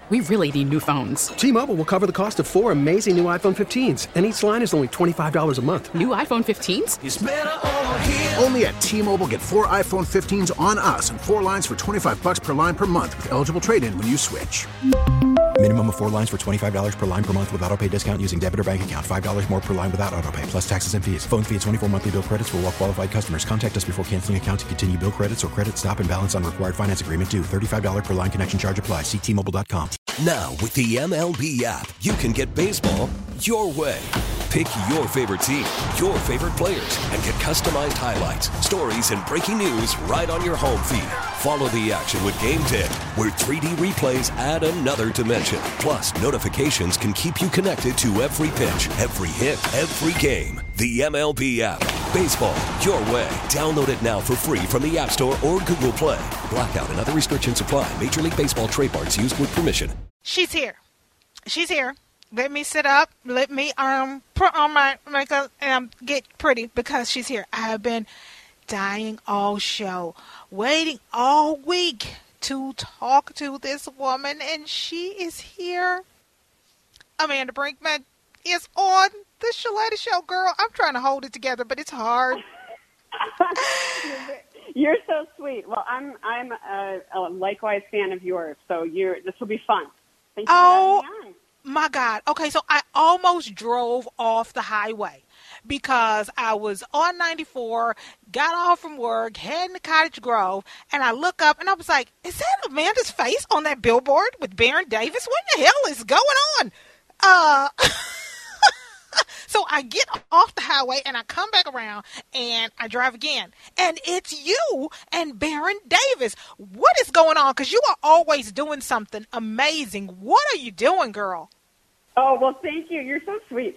We really need new phones. T-Mobile will cover the cost of 4 amazing new iPhone 15s, and each line is only $25 a month. New iPhone 15s? It's better over here. Only at T-Mobile, get 4 iPhone 15s on us and 4 lines for $25 per line per month with eligible trade-in when you switch. Minimum of 4 lines for $25 per line per month with autopay discount using debit or bank account. $5 more per line without autopay, plus taxes and fees. Phone fee at 24 monthly bill credits for well-qualified customers. Contact us before canceling account to continue bill credits or credit stop and balance on required finance agreement due. $35 per line connection charge applies. See T-Mobile.com. Now, with the MLB app, you can get baseball your way. Pick your favorite team, your favorite players, and get customized highlights, stories, and breaking news right on your home feed. Follow the action with Game Day, where 3D replays add another dimension. Plus, notifications can keep you connected to every pitch, every hit, every game. The MLB app. Baseball your way. Download it now for free from the App Store or Google Play. Blackout and other restrictions apply. Major League Baseball trademarks used with permission. She's here. She's here. Let me sit up. Let me put on my makeup and get pretty because she's here. I have been dying all show, waiting all week to talk to this woman, and she is here. Amanda Brinkman is on the Shaletta Show. Girl, I'm trying to hold it together, but it's hard. You're so sweet. Well, I'm a likewise fan of yours, so this will be fun. Thank you for having me on. My God. Okay, so I almost drove off the highway because I was on 94, got off from work, heading to Cottage Grove, and I look up and I was like, is that Amanda's face on that billboard with Baron Davis? What the hell is going on? So I get off the highway and I come back around and I drive again. And it's you and Baron Davis. What is going on? Because you are always doing something amazing. What are you doing, girl? Oh, well, thank you. You're so sweet.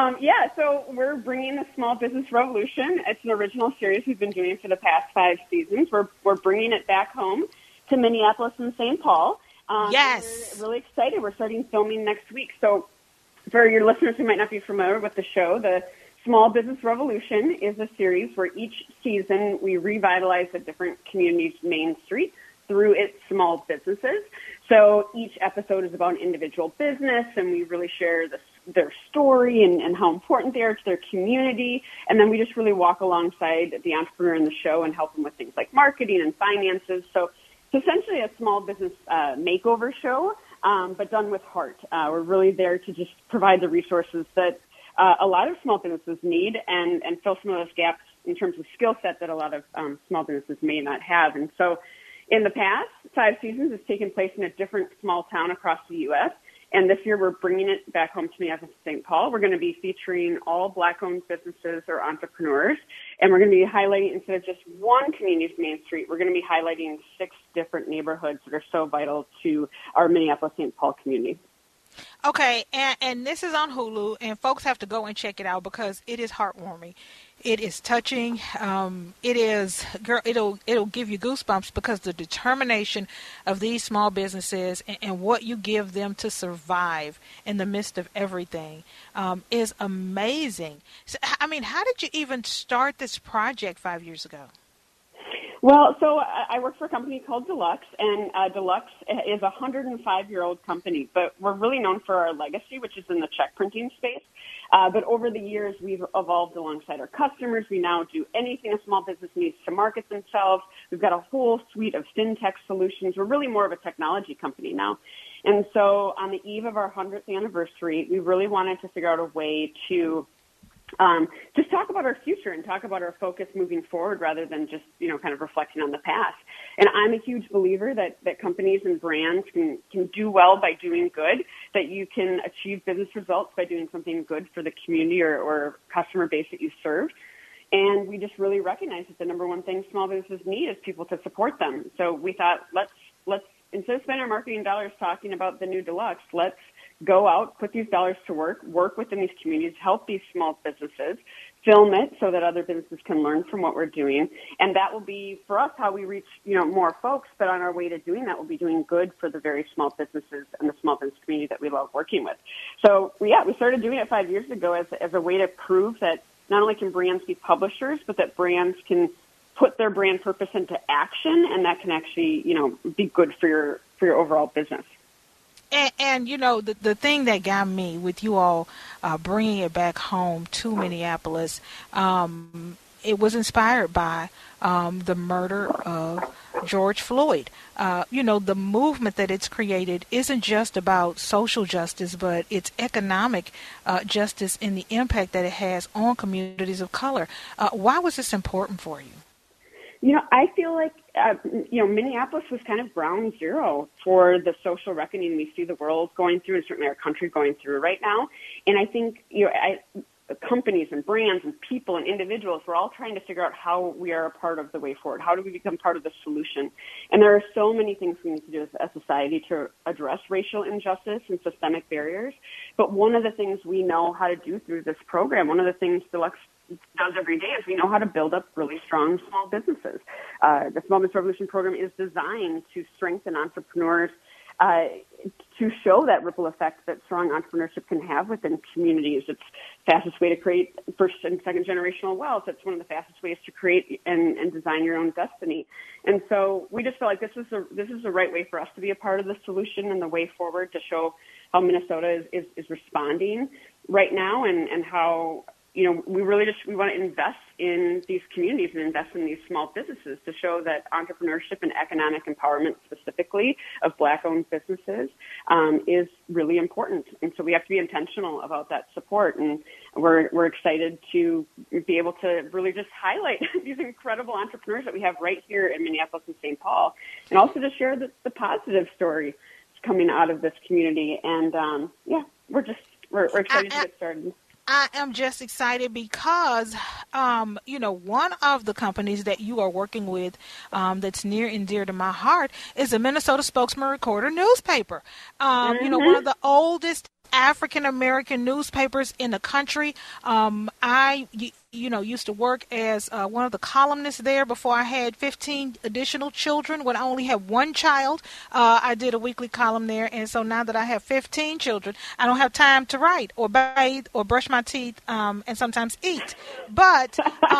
So we're bringing the Small Business Revolution. It's an original series we've been doing for the past 5 seasons. We're bringing it back home to Minneapolis and St. Paul. Yes. We're really excited. We're starting filming next week. So for your listeners who might not be familiar with the show, the Small Business Revolution is a series where each season we revitalize a different community's main street through its small businesses. So each episode is about an individual business, and we really share their story and how important they are to their community. And then we just really walk alongside the entrepreneur in the show and help them with things like marketing and finances. So it's essentially a small business makeover show, but done with heart. We're really there to just provide the resources that a lot of small businesses need and fill some of those gaps in terms of skill set that a lot of small businesses may not have. And so in the past 5 seasons, it's taken place in a different small town across the U.S., and this year we're bringing it back home to Minneapolis and St. Paul. We're going to be featuring all Black-owned businesses or entrepreneurs, and we're going to be highlighting, instead of just one community's main street, we're going to be highlighting 6 different neighborhoods that are so vital to our Minneapolis-St. Paul community. Okay, and this is on Hulu, and folks have to go and check it out because it is heartwarming. It is touching. It is, girl. It'll give you goosebumps because the determination of these small businesses and what you give them to survive in the midst of everything is amazing. So, I mean, how did you even start this project 5 years ago? Well, so I work for a company called Deluxe, and Deluxe is a 105-year-old company, but we're really known for our legacy, which is in the check printing space. But over the years, we've evolved alongside our customers. We now do anything a small business needs to market themselves. We've got a whole suite of fintech solutions. We're really more of a technology company now. And so on the eve of our 100th anniversary, we really wanted to figure out a way to just talk about our future and talk about our focus moving forward rather than just, kind of reflecting on the past. And I'm a huge believer that companies and brands can do well by doing good, that you can achieve business results by doing something good for the community or customer base that you serve. And we just really recognize that the number one thing small businesses need is people to support them. So we thought, let's instead of spending our marketing dollars talking about the new Deluxe, let's go out, put these dollars to work within these communities, help these small businesses, film it so that other businesses can learn from what we're doing. And that will be, for us, how we reach, more folks. But on our way to doing that, we'll be doing good for the very small businesses and the small business community that we love working with. So, we started doing it 5 years ago as a way to prove that not only can brands be publishers, but that brands can put their brand purpose into action, and that can actually, be good for your overall business. And the thing that got me with you all bringing it back home to Minneapolis, it was inspired by the murder of George Floyd. The movement that it's created isn't just about social justice, but it's economic justice and the impact that it has on communities of color. Why was this important for you? I feel like, Minneapolis was kind of ground zero for the social reckoning we see the world going through and certainly our country going through right now. And I think, companies and brands and people and individuals, we're all trying to figure out how we are a part of the way forward. How do we become part of the solution? And there are so many things we need to do as a society to address racial injustice and systemic barriers. But one of the things we know how to do through this program, one of the things Deluxe does every day, is we know how to build up really strong small businesses. The Small Business Revolution program is designed to strengthen entrepreneurs, to show that ripple effect that strong entrepreneurship can have within communities. It's the fastest way to create first and second generational wealth. It's one of the fastest ways to create and design your own destiny. And so we just felt like this is the right way for us to be a part of the solution and the way forward to show how Minnesota is responding right now and how we want to invest in these communities and invest in these small businesses to show that entrepreneurship and economic empowerment specifically of Black-owned businesses is really important. And so we have to be intentional about that support. And we're excited to be able to really just highlight these incredible entrepreneurs that we have right here in Minneapolis and St. Paul, and also to share the positive story coming out of this community. And we're excited to get started. I am just excited because, one of the companies that you are working with that's near and dear to my heart is the Minnesota Spokesman Recorder newspaper. One of the oldest African-American newspapers in the country. I used to work as one of the columnists there before I had 15 additional children. When I only had one child, I did a weekly column there. And so now that I have 15 children, I don't have time to write or bathe or brush my teeth and sometimes eat. But,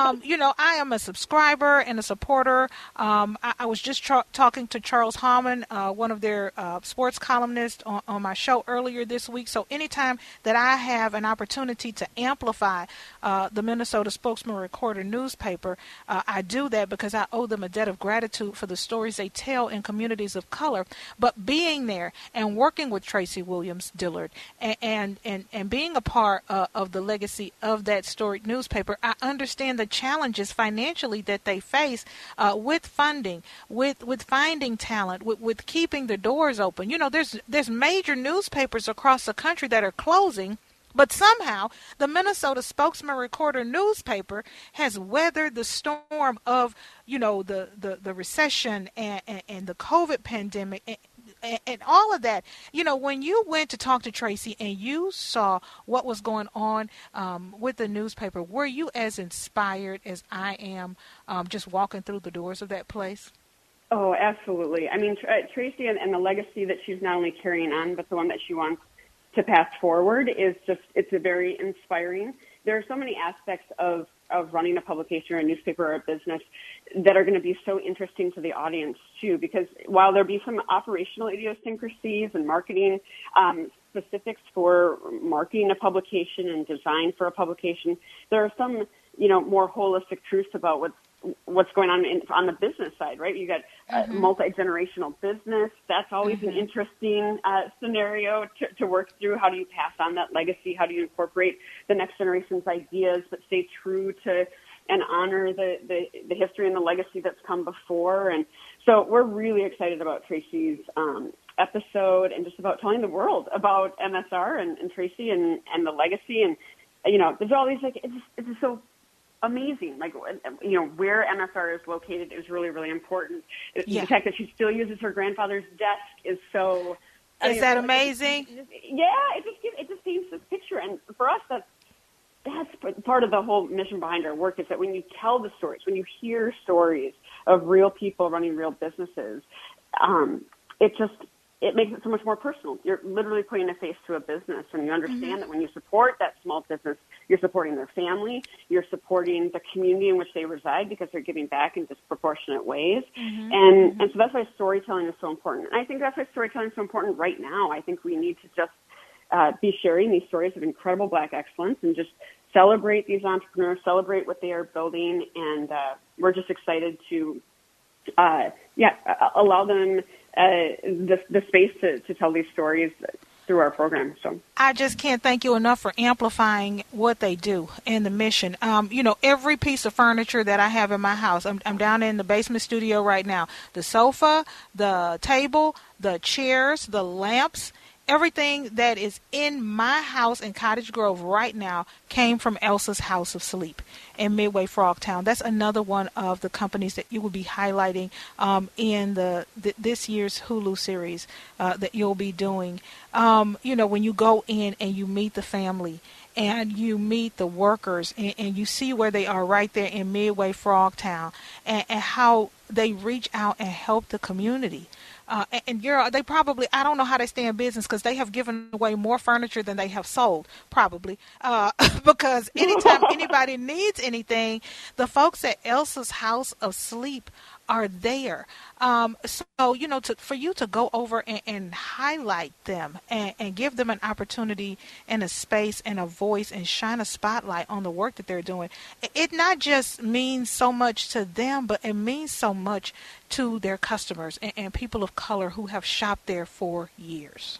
I am a subscriber and a supporter. I was just talking to Charles Harmon, one of their sports columnists on my show earlier this week. So anytime that I have an opportunity to amplify the Minnesota Spokesman Recorder newspaper, I do that because I owe them a debt of gratitude for the stories they tell in communities of color. But being there and working with Tracy Williams Dillard and being a part of the legacy of that storied newspaper, I understand the challenges financially that they face with funding, with finding talent, with keeping the doors open. There's major newspapers across the country that are closing. But somehow, the Minnesota Spokesman Recorder newspaper has weathered the storm of, the recession and the COVID pandemic and all of that. When you went to talk to Tracy and you saw what was going on with the newspaper, were you as inspired as I am just walking through the doors of that place? Oh, absolutely. I mean, Tracy and the legacy that she's not only carrying on, but the one that she wants to pass forward it's a very inspiring. There are so many aspects of running a publication or a newspaper or a business that are going to be so interesting to the audience too, because while there be some operational idiosyncrasies and marketing specifics for marketing a publication and design for a publication, there are some, more holistic truths about what's going on the business side, right? You got multi-generational business. That's always an interesting scenario to work through. How do you pass on that legacy? How do you incorporate the next generation's ideas but stay true to and honor the history and the legacy that's come before? And so we're really excited about Tracy's episode and just about telling the world about MSR and Tracy and the legacy. And, there's all these, it's just so amazing. Where MSR is located is really, really important. Yeah. The fact that she still uses her grandfather's desk is so... Is that amazing? It just paints this picture. And for us, that's part of the whole mission behind our work, is that when you tell the stories, when you it it makes it so much more personal. You're literally putting a face to a business, and you understand that when you support that small business, you're supporting their family, you're supporting the community in which they reside because they're giving back in disproportionate ways. And so that's why storytelling is so important. And I think that's why storytelling is so important right now. I think we need to just be sharing these stories of incredible Black excellence and just celebrate these entrepreneurs, celebrate what they are building, and we're just excited to allow them the space to tell these stories through our program. So I just can't thank you enough for amplifying what they do and the mission. Every piece of furniture that I have in my house, I'm down in the basement studio right now. The sofa, the table, the chairs, the lamps, everything that is in my house in Cottage Grove right now came from Elsa's House of Sleep in Midway Frogtown. That's another one of the companies that you will be highlighting in this year's Hulu series that you'll be doing. When you go in and you meet the family and you meet the workers and you see where they are right there in Midway Frogtown and how they reach out and help the community. They probably, I don't know how they stay in business because they have given away more furniture than they have sold, probably. Because anytime anybody needs anything, the folks at Elsa's House of Sleep are there. For you to go over and highlight them and give them an opportunity and a space and a voice and shine a spotlight on the work that they're doing, it not just means so much to them, but it means so much to their customers and people of color who have shopped there for years.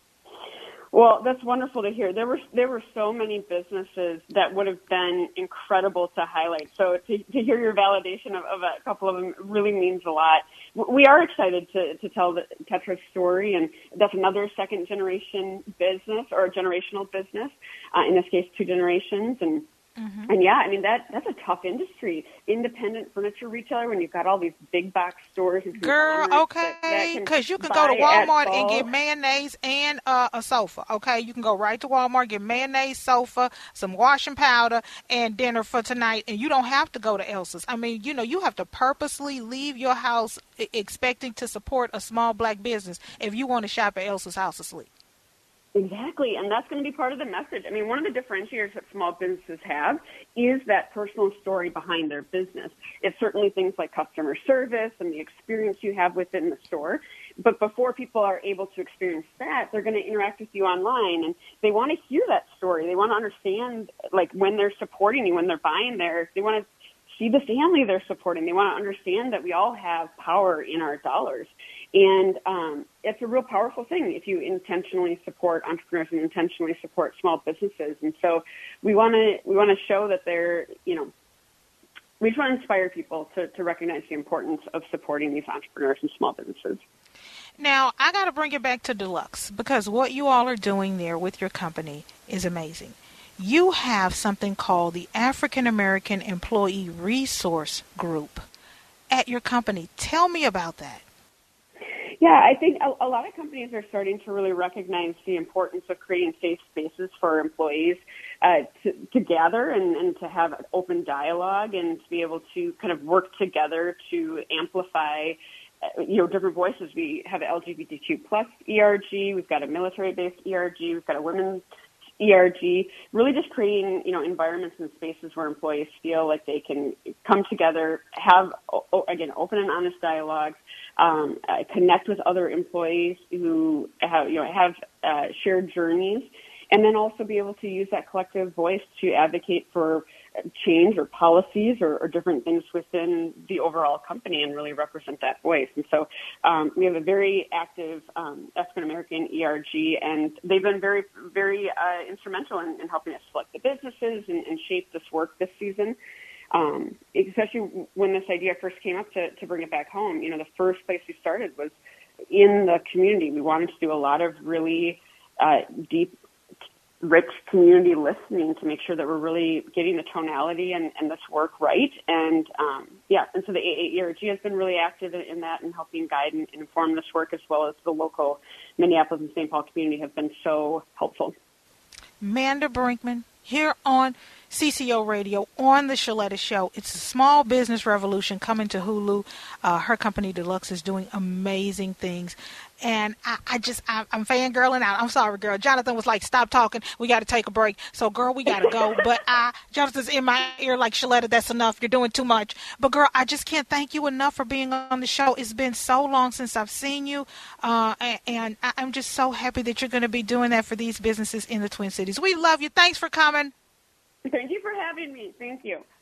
Well, that's wonderful to hear. There were so many businesses that would have been incredible to highlight. So to hear your validation of a couple of them really means a lot. We are excited to tell the Tetra's story, and that's another second generation business or a generational business. In this case, 2 generations. And yeah, I mean, that's a tough industry. Independent furniture retailer when you've got all these big box stores. Girl, okay, because you can go to Walmart and get mayonnaise and a sofa, okay? You can go right to Walmart, get mayonnaise, sofa, some washing powder, and dinner for tonight, and you don't have to go to Elsa's. I mean, you have to purposely leave your house expecting to support a small Black business if you want to shop at Elsa's House of Sleep. Exactly, and that's going to be part of the message. I mean, one of the differentiators that small businesses have is that personal story behind their business. It's certainly things like customer service and the experience you have within the store. But before people are able to experience that, they're going to interact with you online, and they want to hear that story. They want to understand, like, when they're supporting you, when they're buying there, they want to see the family they're supporting. They want to understand that we all have power in our dollars. And it's a real powerful thing if you intentionally support entrepreneurs and intentionally support small businesses. And so we want to show that they're, we just want to inspire people to recognize the importance of supporting these entrepreneurs and small businesses. Now, I got to bring it back to Deluxe because what you all are doing there with your company is amazing. You have something called the African American Employee Resource Group at your company. Tell me about that. Yeah, I think a lot of companies are starting to really recognize the importance of creating safe spaces for employees to gather and to have open dialogue and to be able to kind of work together to amplify different voices. We have LGBTQ plus ERG, we've got a military-based ERG, we've got a women's ERG, really just creating, environments and spaces where employees feel like they can come together, have, again, open and honest dialogues, connect with other employees who have shared journeys, and then also be able to use that collective voice to advocate for change or policies or different things within the overall company and really represent that voice. And so we have a very active African American ERG, and they've been very, very instrumental in helping us select the businesses and shape this work this season. Especially when this idea first came up to bring it back home, the first place we started was in the community. We wanted to do a lot of really deep, rich community listening to make sure that we're really getting the tonality and this work right. And so the AAERG has been really active in that and helping guide and inform this work, as well as the local Minneapolis and St. Paul community have been so helpful. Manda Brinkman here on CCO Radio on the Shaletta Show. It's a small business revolution coming to Hulu. Her company Deluxe is doing amazing things. And I'm fangirling out. I'm sorry, girl. Jonathan was like, stop talking. We got to take a break. So, girl, we got to go. But Jonathan's in my ear like, Shaletta, that's enough. You're doing too much. But, girl, I just can't thank you enough for being on the show. It's been so long since I've seen you. And I'm just so happy that you're going to be doing that for these businesses in the Twin Cities. We love you. Thanks for coming. Thank you for having me. Thank you.